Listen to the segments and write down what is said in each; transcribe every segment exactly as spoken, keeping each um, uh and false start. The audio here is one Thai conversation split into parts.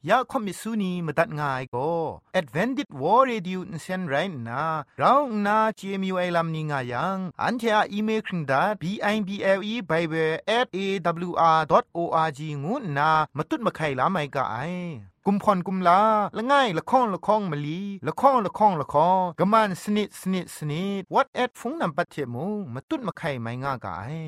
ยาคอมิสุนีมตัดง่ายก็ Advented War Radio นเซนไรนะเราหน้า จี เอ็ม ยู ไอ ลัมนิงายังอันเทออีเมลคิงดา บี ไอ บี แอล อี Bible แอท เอ ดับเบิลยู อาร์ ดอท โอ อาร์ จี งูนะมาตุ้ดมาไข่ลาไม่กะไอกุมพรกุมลาละง่ายละข้องละข้องมะลีละข้องละข้องละข้องกะมันสนิดสนิดสนิด What at ฟงนำปัจเจมูมาตุ้ดมาไข่ไม่ง่ากะไอ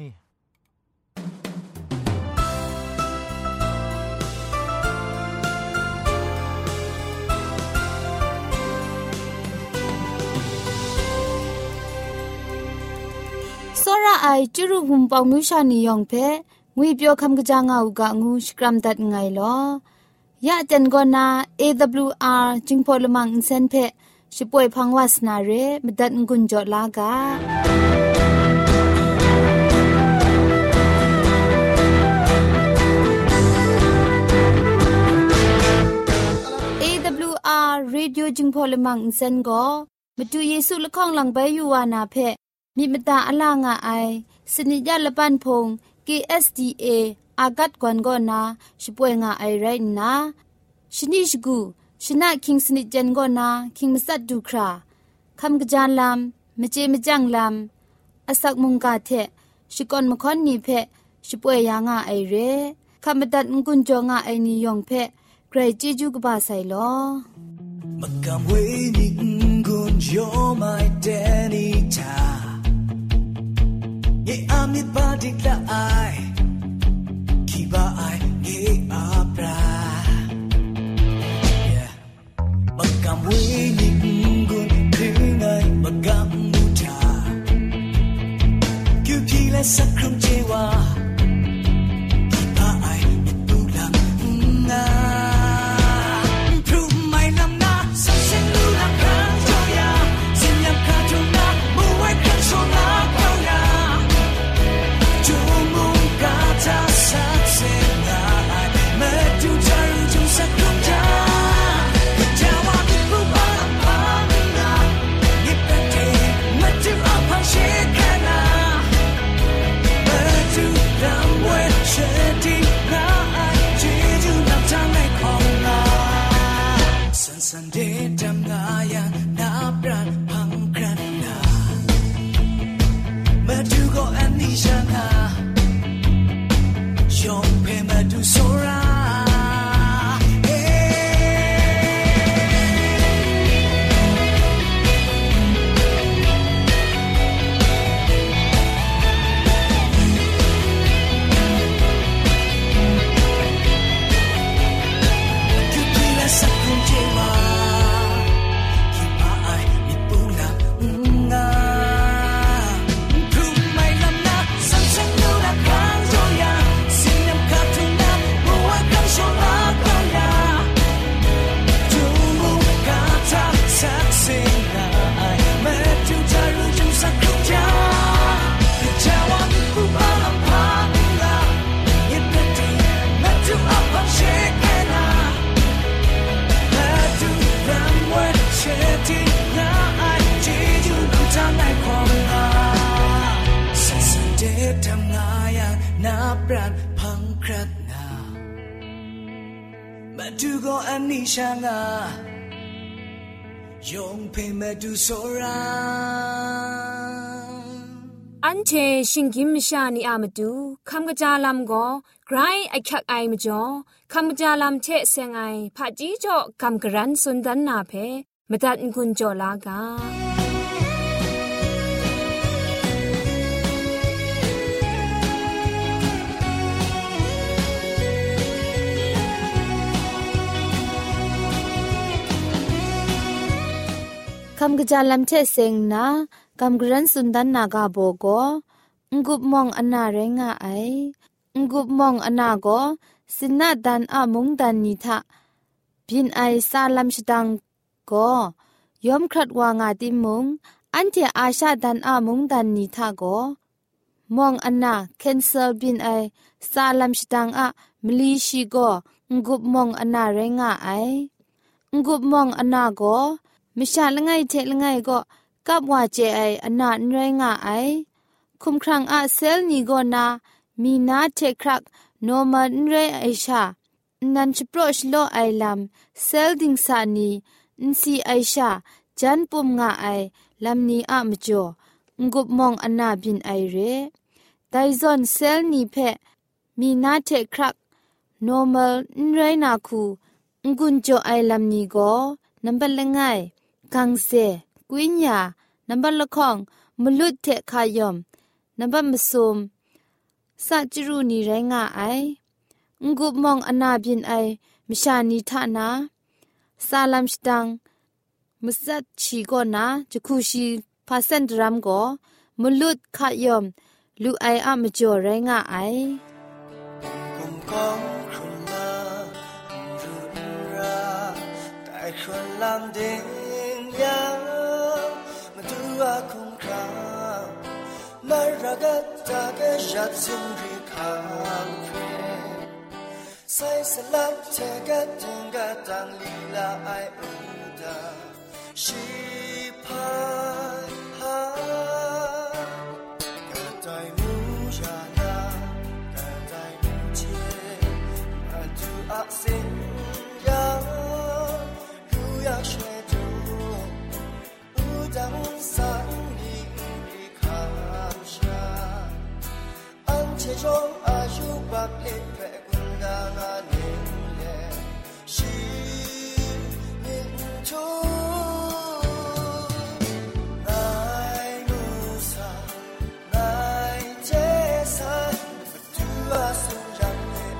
စောရအိုင်ကျရုဟုံပေါမြူရှာနီယောင်ဖဲငွေပြောခမ်ကကြငါဥကငူစကရမ်ဒတ်ငိုင်လောยะจันกอนา เอ ดับเบิลยู อาร์ จิงพอลมังอินเซนเพชิป่วยพังวาสนาเรมดัดงุนจอลากา เอ ดับเบิลยู อาร์ Radio จิงพอลมังอินเซนก็มาดูเยซูละข้องหลังใบยูวานาเพมีมตาอลางาไอสนิยาละปันพง เค เอส ดี เอ อากัดกวนกอนาชิป่วยงาไอไรนะชนิชกูชนะคิงสนิจันกอนาคิงมัสัดดูคราคำกระจานลำมเจมจังลำอสักมุงกาเทชิกอนมคอนนีเพชิป่วยยางาไอเรคำบัดงกุนจงาไอนิยองเพใครจีจูกบาไซลอมักกำเวนิกุนจอไม่เดนิตาเยอามิดบาดิกละไอBa ai ge abra yeah magam we ni gun kringai magam muta kyu ki la sakrum jewa ba ai tu lam na pru mai lam na sa sen lu la kan so ya sin yam ka tu na mu wai kan so na ka ya tu mu ka ta sa Sunday dam ngaya na bran phang kran na ma du go ani shanga yong pe ma du soraดูก็อันนี้ช่างอ่ะยงเพลมาดูโซราอันเชชิงกิมชานีอามาดูคำกระจาลำก็ไกรไอคักไอมาจ่อคำกระจาลำเชเซงไอผาจีจ่อคำกระรันสุนดันนาเพมาตัดกุญจ่อลากาคำกระจาลำเชเซงนะคำกระรันสุนดันนากาโบโกงุบมองอนาเรงาไองุบมองอนาโกสินาดันอามุงดันนิทะบินไอซาลัมชดังโกยอมครัดวางาติมุงอันเทอาชาดันอามุงดันนิทะโกมองอนาเคนเซลบินไอซาลัมชดังอะมลีชิโกงุบมองอนาเรงาไองุบมองอนาโกมิชาละไงเทละไงก็กับว่าเจไออนาเรงาไอคุมครังอะเซลนีโกนามีนาเทครักโนมันเรไอชานันชโปรชโลไอลัมเซลดิงสานีอินซีไอชาจันปุ่มงาไอลัมนีอะมจ่องุบมองอนาบินไอเรไดซอนเซลนีเพมีนาเทครัก normal นไรนาคูงุนจ่อไอลัมนีโกนับเบลงไงกังเซกุญญานับเบลคองมลุดเทคายอมนับมซุมสัจรูนีไรงาไองุบมองอนาบินไอมชานีทานาซาลัมสตังมุสัตชีโกนาจุคูชีพาเซนดรัมโกมลุดขายอมลูไออะมจ่อไรงาไอกุมกองครุลารุนราแต่ครุลามเดิงยามาดูอาคงครามารักตาเกจัดซิมริคามเพใส่สลับเทกัดถึงกัดตังลีลาไออุดาชีพายหากะไดมูยานา อาสิงยารู้อยากช่วยดูอุดังสังนิริคามชาอันเชจงอายุบักเล็กแผ่กุนดางาเนเลชีนินทูนายมูซานายเจสายดูอาสุจัง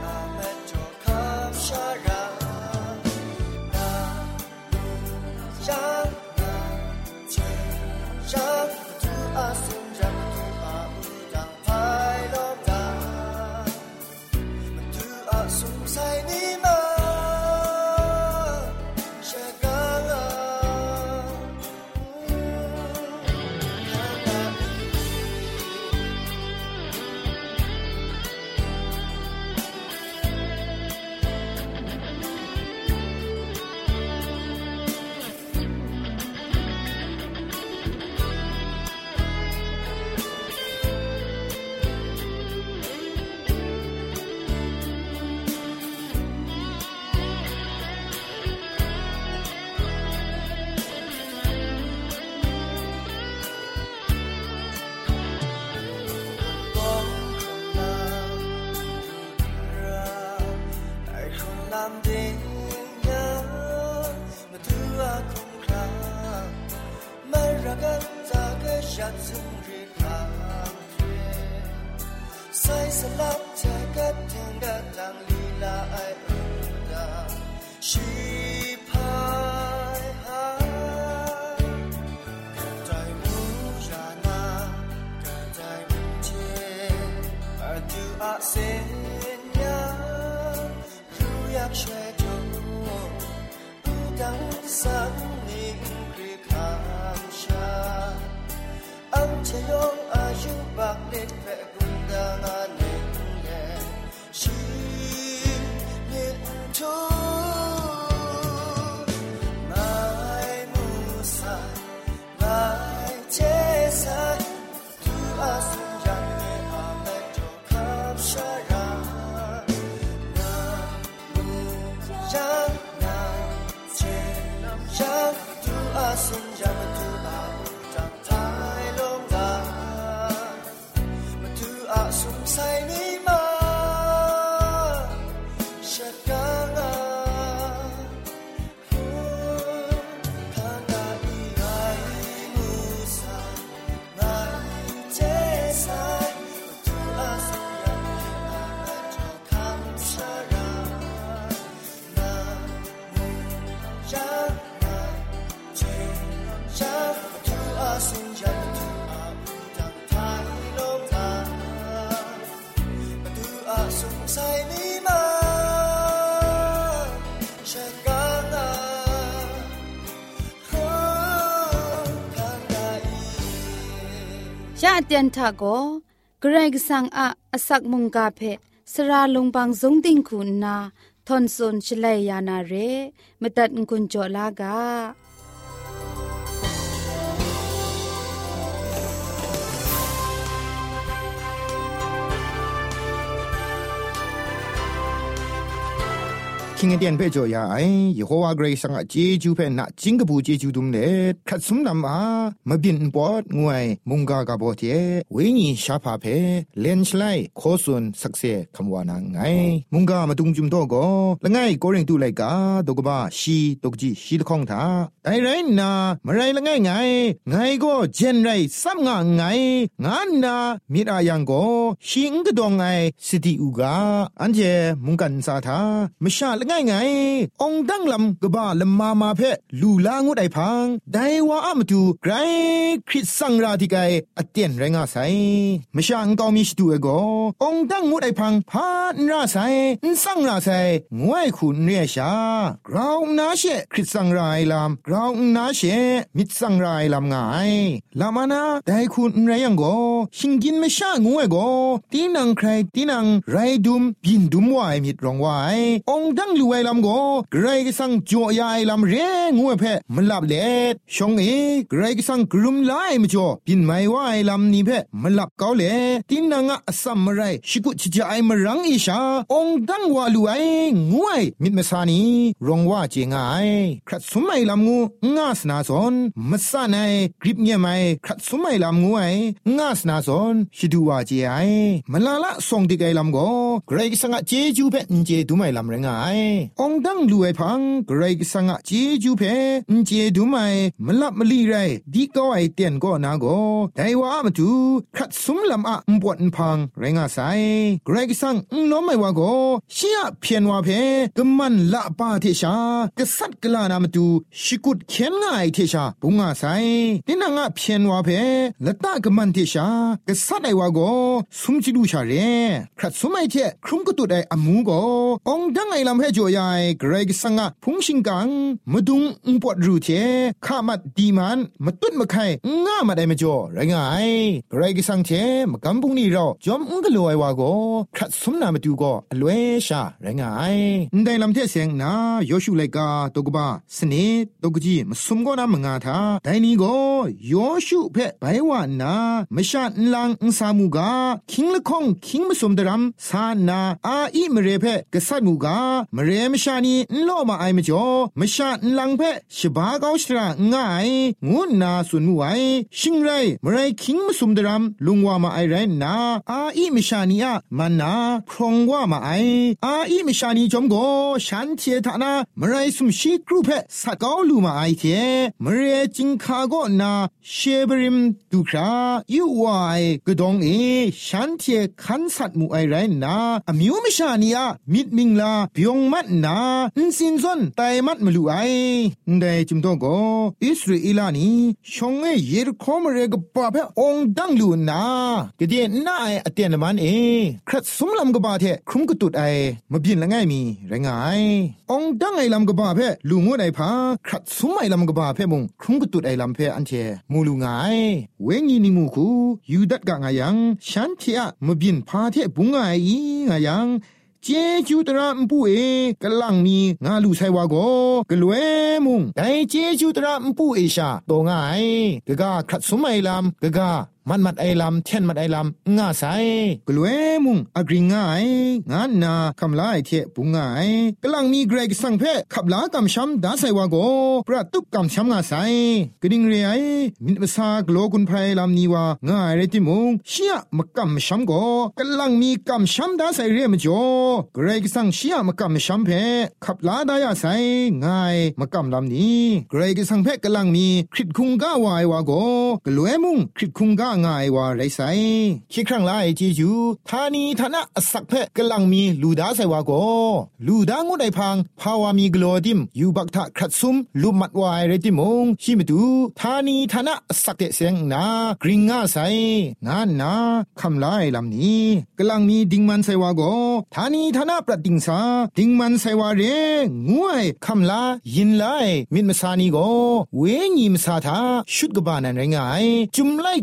สลับเธอกัดถึงกัดตังลีลาไออุดาชีพายหากะไดมูยานา กะไดมูเจอาดูอาเซนยารู้อยากช่วยดูอุดังสังนิริคามชาอันเชยงอายุบักเล็กแผ่กุนดางายะเตียนทาโกเกรกสังอะอสักมุงกาเพสราลงบางสงติงคุณนาทอนซนชลัยยานาเรมตัดกุญจลากาคิงเดียนเพ่จ่อยาไอเยโฮวาเกรซังอะเจจูเพ่นะจิงกะบูเจจูดุมเลคัดซุมนำอามะบินปอดงวยมุงกากะบอเทเวญีชาพาเพ่เลนชไลโคซุนสักเซคำวานาไงมุงกามาตุงจุมโตโกละไงโกเริงตุไลกาตกบะชีตกจีชีตะข้องทาไอไรนามะไรละไงไงไงก็เจนไรซัมงะไงงานนามิรายังโกชิงกะดองไงสิติอูกาอันเจมุงกันซาทามะชาละไงไงองดังลำกะบะละมามาเพ่ลูลางุไดพังไดวาอะมตุไกรคริสสังราติไกอะเตียนไรงาไซมะชางกอมีชิตุเอโกองดังงุไดพังพานราไซอินสังราไซงวยขุนเรียชากราวนาเชคริสสังรายลำกราวนาเชมิดสังรายลำงายลามานาไดขุนไรยังโกชิงกินมะชางวยโกตีนังใครตีนังไรดุมบินดุมวายมิดรองวายองดังลูไอลำโกไกรกสังจ่อยายลำเรงวยเพ่มันลับเล็ดชงเอไกรกสังกรุมไลมจ่อบินไม่วายลำนี้เพ่มันลับเกาเลตีนังอะสัมมไรชิกุจิจายมรังอิชาองดังวาลูไองวยมิดมะสานีรองว่าเจงไอครัดสมัยลำงูงาสนาสอนมะสาไนกริบเงียไม่ครัดสมัยลำงูไองาสนาสอนชิดูว่าเจไอมะลาละส่งติไกลำโกไกรกสังอะเจจูเพ่นเจดูไม่ลำเรงไอองดังลูไอพังไกรกสังอะเจจูเพ่นเจดูไม่มะลับมะลีไรดีก็ไอเตียนก็นาโกไดว่ามาดูครัดสมลำอะมปวดพังเรงาไซไกรกสังล้อมไม่ว่าโกเชียเพียนว่าเพ่กมันละปาเทชากษัตริย์กลานามาดูชิกุดเขียนง่ายเทชาปุงาไซตินังอะเพียนว่าเพ่ละตากมันเทชากษัตริย์ไอว่าโกสุมจิดูชาเรครัดสมัยเทครุมกตุดไออมูโกองดังไอลำเฮจ่อยายไกรกสังอะพุงชิงกังมาดุงอุปวดรูเทข้ามัดดีมันมาตุ้ดมาไข่ง่ามาได้มาจ่อไรงายไกรกสังเทมากำปุงนี่เราจอมอุ้งกลัวไอว่าโกครัดสมนามาดูโกอลเวชาไรงายได้ลำเทเสียงนาโยชูไลกาตกบ้าสนิดตกจีมาสมก็นามงาทาได้นี้โกโยชูเพ่ไปว่านาไม่ชาอันลังอุสามูกาคิงละคงคิงมาสมดรำสานาอาอีมเรเพ่กษัตริย์มูกามเรมชานีโลมาไอมจ่อไม่ชาอันลังเพ่ชบาเกาสระง่ายงูนาสุนมูไอชิงไรมไรคิงมาสมดรำลุงว่ามาไอไรนาอาอีมชานีอะมันนาพรองว่ามาไออาอีมชานีจอมโกฉันเทธานามไรสุมชีกรูเพ่สักเกาลูมาไอเทมเรจิงคาโกนาเชบริมดูครายูวายกดองเอฉันเทขันสัตมูไอไรนาอมิวมชานีอะมิดมิงลาเปียงมัดนาอินสินซอนไตมัดมลูไอได้จุมโตโกอิสราเอลานีชงเอเยรคอมเรกปะเพ่องดังลูนากะเดน่าไออเตียนมันเอครัดสมลำกบาเทครุมกตุดไอมาบินละง่ายมีไรงายองดังไอลำกบาเพ่ลูงวดไอพาครัดสมไอลำกบาเพ่มงครุมกตุดไอลำเพ่อันเทมูลูงายเวงีนิมูคูยูดัดกะงายังฉันเทอะมาบินพาเทบุงไอငါยังเจจูตระมปุเอกะลังมีงาลูไซวาโกกะลวยมุงไดเจจูตระมปุเอชาโตงายกะกะครัดสมัยลำกะกะมันมัดไอลำเทนมัดไอลำง่าไซกลวยมุงอกริงง่ายงานนาคำลายเทปุงง่ายกำลังมีเกรกสังเพขับลากำช้ำดาไซวาโกประตุกกำช้ำง่าไซกดิ่งเรียมิตรสากโลกุนไพรลำนี้ว่าง่ายเรติมุงเชียมกำช้ำโกกำลังมีกำช้ำดาไซเรียมจ่อเกรกสังเชียมกำช้ำเพขับลาดายาไซง่ายมกำลำนี้เกรกสังเพกำลังมีคริตคุงก้าวายวาโกกลวยมุงคริตคุงก้าง่ายว่าไรไซคิดครั้งไล่จีจูทานีทนะสักเพกำลังมีลูดาไซวาโกลูดางุไดพังภาวามีกลอดิมยูบักทะครัดซุมลูมัดวายเรติมงชิมตูทานีทนะสักเตเซงนากริงง่าไซงานนาคำไล่ลำนี้กำลังมีดิงมันไซวาโกทานีทนะประดิงสาดิงมันไซวาเรงวยคำลายินไลมิดมสานีโกเวงีมสาทาชุดกบานันไรงายจุมไลกาติง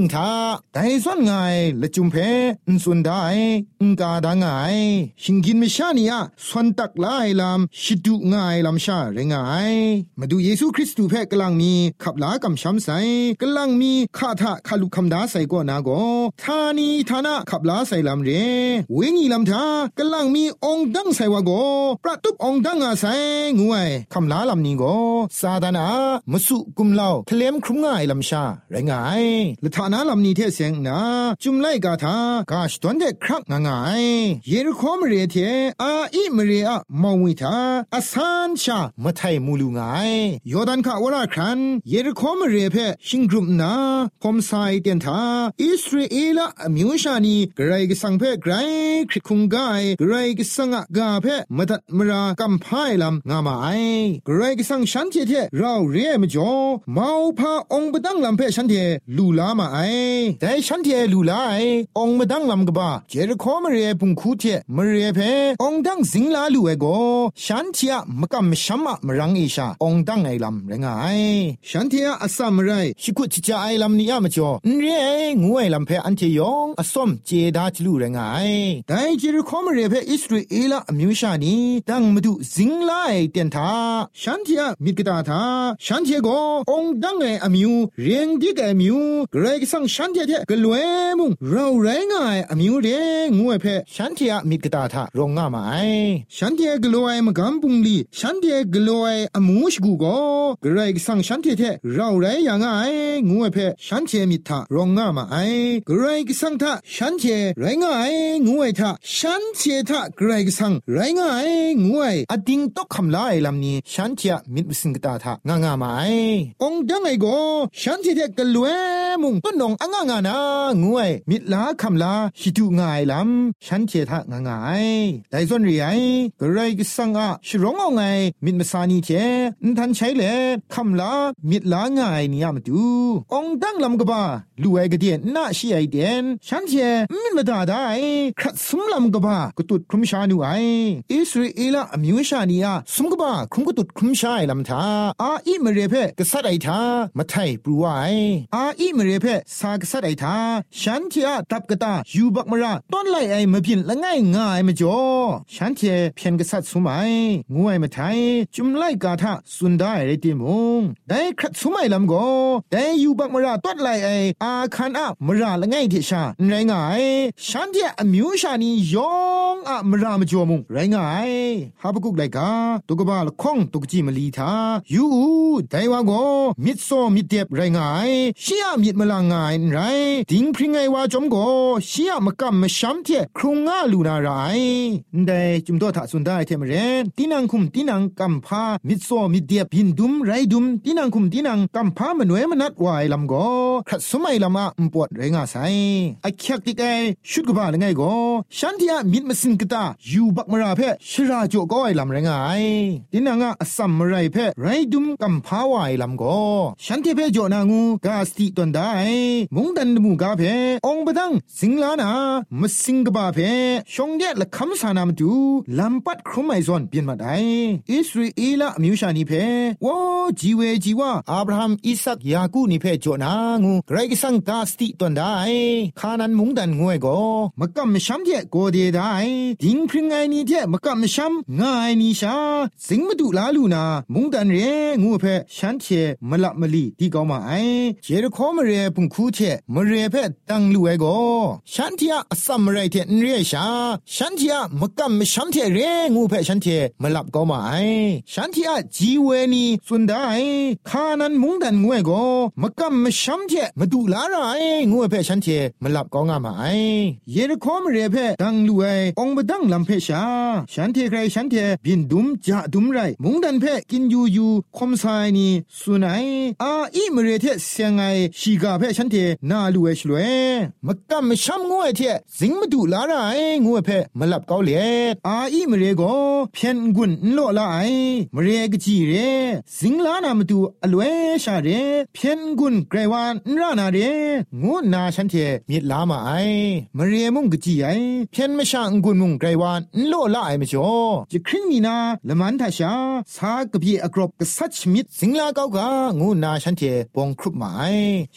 งทาไดส่วนไงละจุมเพอุนสุนได้อุงกาดางไงชิงกินไม่ชานีอะสวนตักลายลำชิดุไงลำชาเรงไงมาดูเยซูคริสต์เพกำลังมีขับลากำช้ำใส่กำลังมีข้าทะขลุคำดาใส่ก็นาโกทานีทานะขับลาใส่ลำเรเวงีลำทากำลังมีองค์ดังใส่วาโกประตุบองค์ดังอาศัยงวยคำลาลำนี้โกซาดานามสุกุมเล่าเคลมครุงง่ายลำชาไรงายละทานาลำนี้เทเสียงนะจุมไลกาทากาชตวนเดครักง่ายเยรูคอมเรเทอาอิมเรอะมองวิทาอาซานชามะไทมูลูง่ายยอร์ดันขาวราครันเยรูคอมเรเพชิงกรุมนาพอมไซเตียนทาอิสราเอลอมิวชานีไกรกสังเพไกรคริคุงกายไกรกสังกาเพมะตัดมรากัมพายลำงามาไอไกรกสังฉันเทเทเราเรียมจ่อมาวพาองบดังลำเพฉันเทลูลามาไอแต่ฉันเทลูลาไอองบดังลำกบ้าเจริคอมเรียปุงคูเทมเรียเพองดังสิงลาลูเอโกฉันเทียมกัมชัมมรังอิชาองดังไอลำเรงไอฉันเทียอัสามไรชิกุจิจาไอลำนี้อะมจ่อเรียงวยลำเพอันเทยองอสมเจดาจลูเรงไอแต่เจริคอมเรียเพอิสราเอลอมิวชานีดังมาดูสิงลาไอเตียนทาฉันเทียมิกตาทาฉันเทียโกองดังไออมิวเรียงดิกไอมิวเกรกสังฉันเทียเทกลวยมุงเราไรงายอมิวเรงวยเพฉันเทียมิกตาทารองงามาไอฉันเทียกลวยมกัมปุงลีฉันเทียกลวยอมูชกูโกเกรกสังฉันเทียเทเราไรยังไงงวยเพฉันเทียมิทารองงามาไอเกรกสังทาฉันเทียไรงายงวยทาฉันเทียทาเกรกสังไรงายงวยอดิงตกคำลาไอลำนี้ฉันเทียมิดบิสิงกตาทางางามาไอองดังไอโกฉันเทียกลวยมุงต้นนงอ่างางานางวยมิดลาคำลาชิดูง่ายลำฉันเทียทางางายแต่ส่วนเรียกระไรก็สังอาชร้องเอาไงมิดมาสานีเทนทันใช้เล่คำลามิดลาง่ายนี่ยามดูองดังลำกบ้าลูไอกระเดียนน่าชีไอเดียนฉันเทียมิดมาด่าได้ครัดสมลำกบ้ากตุดครุมชานูไออิสราเอลอมิวชานีอาสมกบ้าครุมกตุดครุมชาไอลำทาอาอิมเรเพกษัตริย์ไอทามาไทยปลูไออาอิมเรเพสากษัตริย์ไอทาฉันเทียตับกตายูบักมราต้นไลไอมาพินละง่ายง่ายมาจ่อฉันเทียเพียงกษัตริย์สมัยงวยมาไทยจุมไลกาทาสุนได้เรติมงได้ครัดสมัยลำโกได้ยูบักมราต้นไลไออาคันอะมราละง่ายทิชาไรง่ายฉันเทียอมิวชานียองอะมรามาจ่อมงไรง่ายฮาบกุกไลกาตุกบาลคงตุกจีมลีทายูไดวาโกมิดโซมิดเดบไรง่ายชียมิดมลางง่ายไรดิงพริงไงวาจอมโกชียมกำมช้ำเทครุงง่าลูนาไรได้จุมโตถาสุนได้เทมเรนตีนังคุมตีนังกำพามิดโซมิดเดบบินดุมไรดุมตีนังคุมตีนังกำพามนวยมนัดวายลำโกครัดสมัยลำอะมปวดไรง่าไซไอเคียกติกไอชุดกบาลไงโกฉันที่อะมิดมาสินกตายูบักมราเพชราโจก็ไอลำไรง่ายตีนังอะอสัมไรเพไรดุมกำพาวายลำโกฉันที่เพโจนางูกาสติตอนได้มงดันมูกาเพองบดังสิงลานามสิงกบาเพชงเดละคำสานามดูลำปัดครุมไอซอนเปลี่ยนมาได้อิสราเอลอมิวชานีเพวอจีเวจีว่าอับราฮัมอิสักยากูนิเพโจนางูไกรกิสังกาสติตอนได้คานันมงดันงวยโกมะกัมชัมเทโกเดได้ดิงพริงไงนี่เทมะกัมชัมง่ายนิชาสิงมาดูลาลูนามงดันเรงูเพฉันเทมละมลีที่กอมาไอเจรคอมเรปุงคูเทมเรเพตังลูเอโกฉันเทียอสัมไรเทนเรียชาฉันเทียมกัมชัมเทเรงูเพฉันเทมลับกอมาไอฉันเทียจีเวนีสุนได้คานันมงดันงวยโกมกัมชัมเทมาดูลาไรงูเพฉันเทมลับกองามาไอเยรคอมเรเพตังลูเอองบดังลำเพชาฉันเทใครฉันเทบินดุมจะดุมไรมงดันเพกินยูยูคอมไซนีสุนัยอาอิมเรเทเสียงไอชีกาเพฉันเทนาลูเอชลเวมกัมชัมงวยเทสิงมาดูลาไรงูเพมลับเกาเลอาอิมเรโกเพียนกุนโลลาไอมเรกจีเรสิงลานามาดูอลเวชาเรเพียนกุนไกรวานรานาเรงูนาฉันเทมีลามาไอมเรมุงกจีไอเพียนไม่ช่างกุนมุงไกรวานโลลาไอไม่จ่อจะครึ่งมีนาละมันทาชาสากบีอกรบกษัตริย์มิดสิงลาเกากางูนาฉันเทปองครุบมาไอฉันเทีย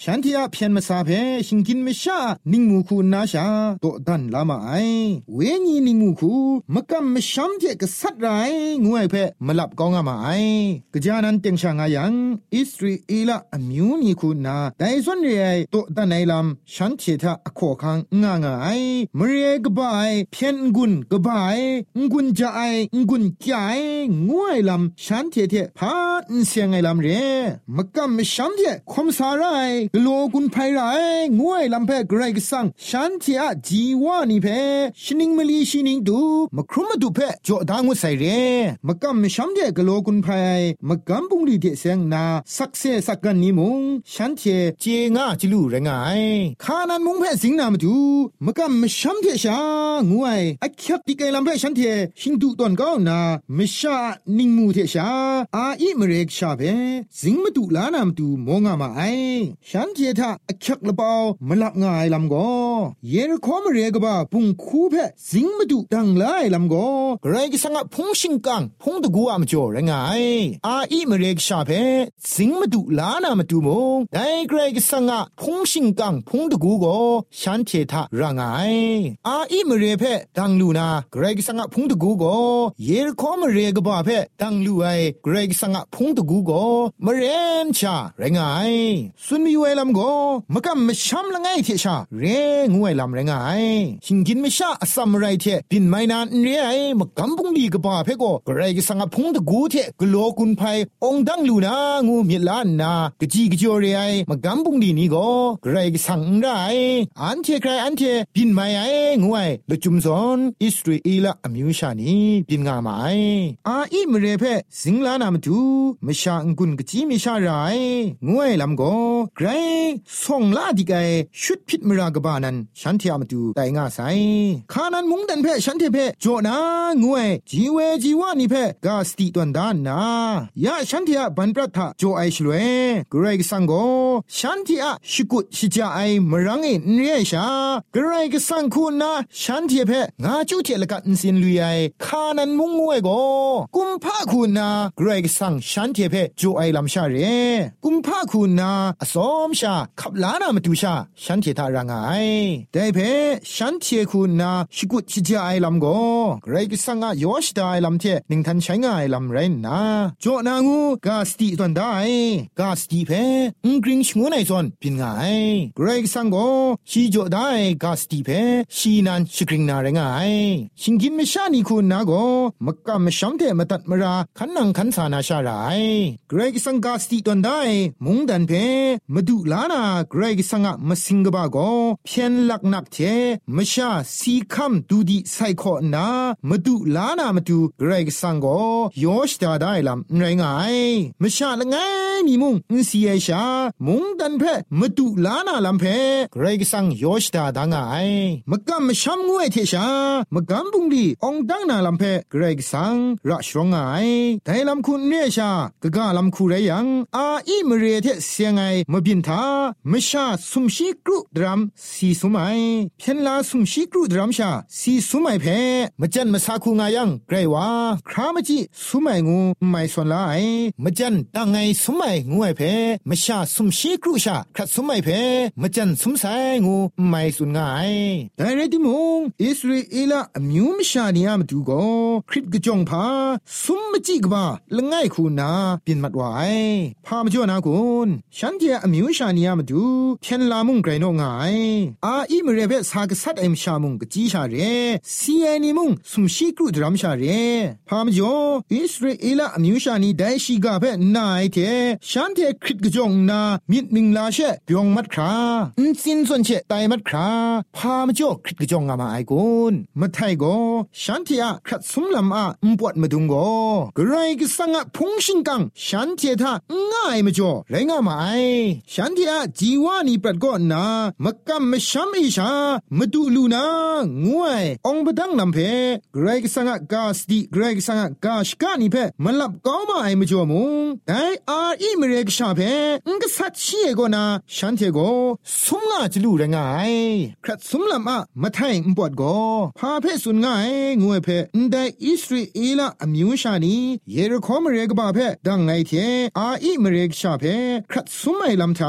เพียนมาซาเพชิงกินไม่ชานิงมูคูนาชาโตดันลามาไอเวญีนิงมูคูมะกัมมะชัมเจกษัตไรงวยเพมลับกองามาไอกะจานันเต็งชางายังอิสราเอลอมิวนีคูนาไดซอนเรไอโตดันไอลัมฉันเททาอโคคังงางาไอมเรกบายเพียนกุนกบายงุนจาไองุนจายงวยลัมฉันเทเทพาอินเสียงไอลัมเรมะกัมมะชัมเจคอมสาไรกโลกุนไพไรงวยลัมเพกไรกสังฉันเทอะจีวานีเพชินิงมลีชินิงดูมะครุมดูเพจ่อดางวไซเรมะกัมมะชัมเจกโลกุนไพมะกัมปุงลีเทเซงนาสักเซสักกันนิมุงฉันเทเจงาจิลูเรงายคานันมุงเพสิงนามาดูมะกัมมะชัมเทชางวยอะคักติไกลัมเพฉันเทชิงดูตอนก้าวนามิชานิงมูเทชาอาอิมเรกชาเพสิงมาดูลานามดูมองามาไอฉันเททาอะคักละเปามะลับงายลำก็เยรคอมเรกบาปุงคูเพสิงมาดูดังไลลำก็ไกรกิสังะพงชิงกังพงตะกูอามจ่อเรงายอาอิมเรกชาเพสิงมาดูลานามดูมงไดไกรกิสังะพงชิงกังพงตะกูก็ฉันเททารางายอาอิมเรเพดังลูนาไกรกิสังะพงตะกูก็เยรคอมเรกบาเพดังลูไอไกรกิสังะพงตะกูก็มเรนชาเรงายสุนมีเวลำก็มะกัมมะชัมละไงเทชาเรงวยลำเรงายชิงกินมะชาอสัมไรเทปินไม่นานเรไอมะกัมปุงดีกบาเพก็ไกรกิสังะพงตะกูเทกโลกุนไพองดังลูนางูมิลานนากะจีกะจอเรไอมะกัมปุงดีนี่ก็ไกรกิสังไรอันเทใครอันเทปินไม่ไองวยละจุมซอนอิสราเอลอมิวชานีปินงามาไออาอิมเรเพสิงลานามตูมะชาอังกุนกะจีมิชาไรงวยลำก็ไกรส่งลาดิไกชุดพิษมรากบานันฉันเทียมตูไตงาไซคานันมุงดันเพฉันเทเพโจนางวยจีเวจีวานิเพกาสติตันดานนายาฉันเทียบันปรัทธะโจไอชลเวกรกสังโกฉันเทียชิกุชิจาไอมรังเอเนยชากรกสังคุณนาฉันเทียเพงาจูเทละกันสินลุยไอคานันมุงงวยโกกุมภาคุณนากรกสังฉันเทียเพโจไอลำชาเรกุมภาคุณนาอสอมชาขับลานามตุชาฉันเททารางไอได้เพฉันเทคุณนาชิกุชิจาไอลำโกไกรกิสังอะยอชดาไอลำเทนิงทันใช้งไอลำไรนาโจนางูกาสติตันได้กาสติเพอุงกริงชงวนไอซอนปินไงไกรกิสังโกชีโจได้กาสติเพชีนันชิกริงนาไรงายชิงกินไม่ชานีคุณนาโกมกกะมชัมเทมตัดมราขันนังขันสานาชาไรไกรกิสังกาสติตันได้มุงดันเพมาดูลานาไกรกิสังะมาสิงกบาโกเพียนหลักนักเทมชาสีคำดูดีไซโคนามาดูลานามาดูไกรกิสังโกยอชดาได้ลำไรงายมชาละไงมีมุงอินซีเอชามุงดันเพมาดูลานาลำเพไกรกิสังยอชดาดังไงมกำมชัมงวยเทชามกำบุงดีองดังนาลำเพไกรกิสังรัชรองไงแต่ลำคุณเนชากะกะลำคูเรยังอาอีมเรเทเสียงไงมาบินทามชาสุมชีกรุดรัมสีสุมัยเพียนลาสุมชีกรุดรัมชาสีสุมัยเพมจันมาสาคูงายังไกรวาครามจิสุมัยงูไม่สนลายมจันตังไงสุมัยงูไอเพมชาสุมชีกรุชาครัดสุมัยเพมจันสุมไซงูไม่สุนงายแต่เรติมงอิสราเอลอมิวมชานียามดูโกคริตกจงพาสุมมจิกบาละไงคูนาปินมัดวายพามจ่อนาคุณฉันเทียอมิวชานียามดูเพียนลามุงไกรโนงายอาอิมเรเบสากษัตเอ็มชามุงกจีชาเรซีเอนิมุงสุมชีกรุดรัมชาเรพามจ่ออิสราเอลอมิวชานีไดชิกาเปนายเทฉันเทคริตกจงนามิดมิงลาเชเปียงมัดคราอินซินส่วนเชไตมัดคราพามจ่อคริตกจงงามาไอกุนมาไทโกฉันเทียครัดสุมลำอาอุปวดมาดุงโกกไรกิสังะพงชิงกังฉันเทียทาง่ายมาจ่อไรงามาไอฉันเทียจีวานีปรัดก็นามกำมชัมอิชามาดูลูนางวยองบดังลำเพไกรกิสังะกาสติไกรกิสังะกาชกานิเพมันลับก้าวมาไอมาจ่อมุงไดอาร์อีมเรกชาเพงกษัตชีเอโกนาฉันเทโกสุมงาจลูไรงายครัดสุมลำอะมาไทยอุปวดโกพาเพสุนง่ายงวยเพนไดอิสราเอลอมิวชานีเยรคอมเรกบาเพดังไงเทอาอิมเรกชาเพครัดสุมไอลำทา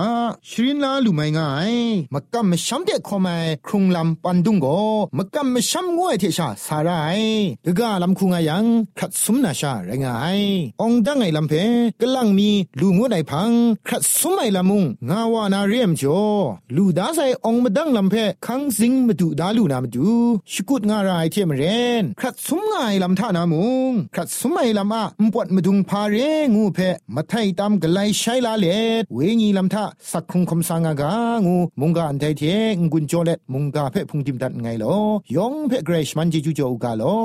ชรินลาลุไม่ง่ายมักกำมช้ำเด็กขอมาครุงลำปันดุงโกมักกำมช้ำงวยเทชาสาไรกะกะลำคุงอายังขัดสุมนาชาแรงไงองดังไงลำเพกะลังมีลูงวดไอพังขัดสุมไอลำมุงงาวานาเรียมจ่อลูดาไซองมดังลำเพคังซิงมาดูดาลูนามาดูชกุดงารายเทมเรนขัดสุมไงลำท่านามุงขัดสุมไอลำอะมปวดมาดุงพาเรงูเพมาไทยตามกะไลใช้ลาเลเวงีลำท่าสักคงคำสางากางูมุงกาอันไทเทงกุนโจเลมุงกาเพพุงติมดัดไงลอยองเพเกรชมันจิจูโจอุกาลอ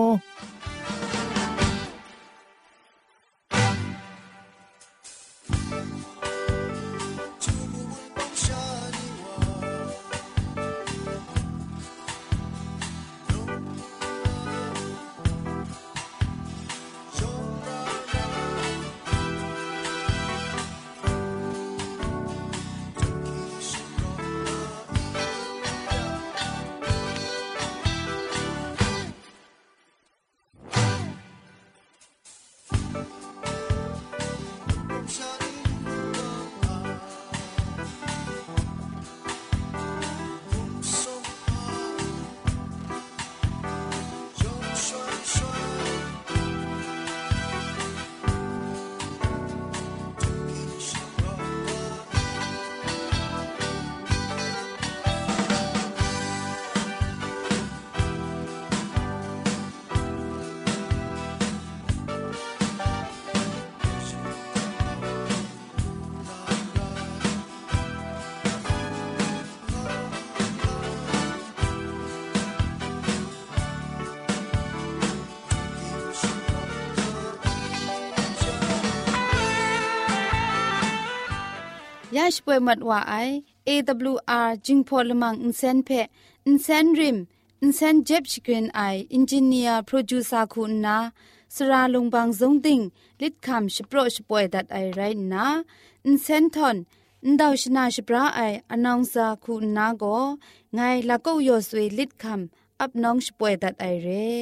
ยาชป่วยหมัดว่าไอ เอ ดับเบิลยู อาร์ จิงพอลมังอินเซนเพอินเซนริมอินเซนเจ็บชกรีนไออินจิเนียร์โปรดิวเซอร์คุณนาสราลงบางซงติงลิดคำชโปรชป่วยดัดไอไรนะอินเซนทอนอินดาวชนาชปราไออนองซาคุณนาโกไงละก็ยอสวยลิดคำอับน้องชป่วยดัดไอเร่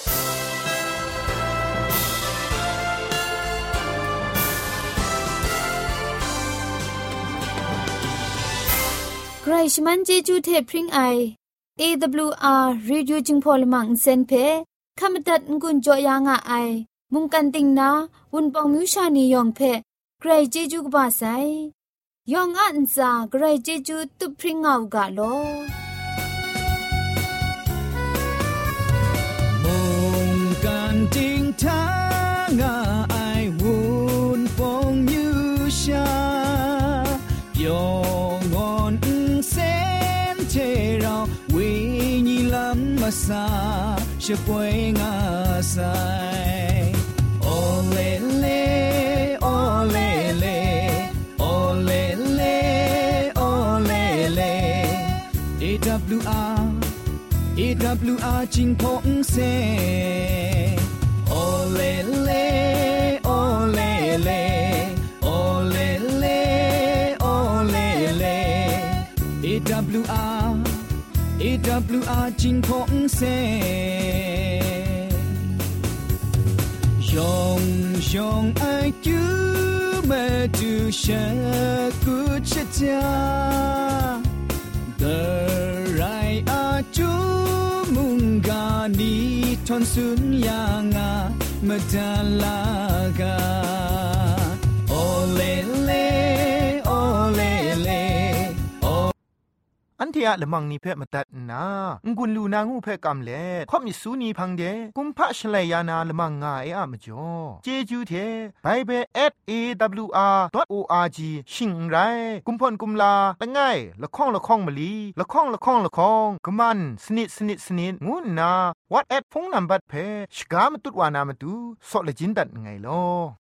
ใครชมันเจจูเทพริงไอ เอ ดับเบิลยู อาร์ Radio จิงพอลมังเซนเพขมตัดงุนจอยางอไอมุงกันติงนาวุนปองมิวชานียองเพใครเจจูกบาไซยองอันซาใครเจจูตุพริงเอากะโลมุงกันติงทางไอวุนปองมิวชายองมาซาช่วยงาไซโอเลเลโอเลเลโอเลเลโอเลเล เอ ดับเบิลยู อาร์ เอ ดับเบิลยู อาร์ จิงพงเซโอเลเลโอเลเลโอเลเลโอเลเล เอ ดับเบิลยู อาร์เอ ดับเบิลยู อาร์ จิงพงเซยองยองไอจูมาดูชะกุชะจาเดรายอาจูมุงกานีทอนสุนยางามาดาลากาโอเลเลโอเลเลอันเทียละมังนิเพ่มาตัดนางุนลูนางูเพ่กำเล่ข่อมิสูนีพังเดกุมพะชลัยยานาละมังงาเออะมจ่อเจจูเทไบเบิล แอท เอ ดับเบิลยู อาร์ ดอท โอ อาร์ จี ชิงไรกุมพ่นกุมลาละง่ายละข้องละข้องมะลีละข้องละข้องละข้องกะมันสนิดสนิดสนิดงูนา WhatsApp พงนัมบัดเพ่ชกามตุดวานามตุซอเลจินดัดไงลอ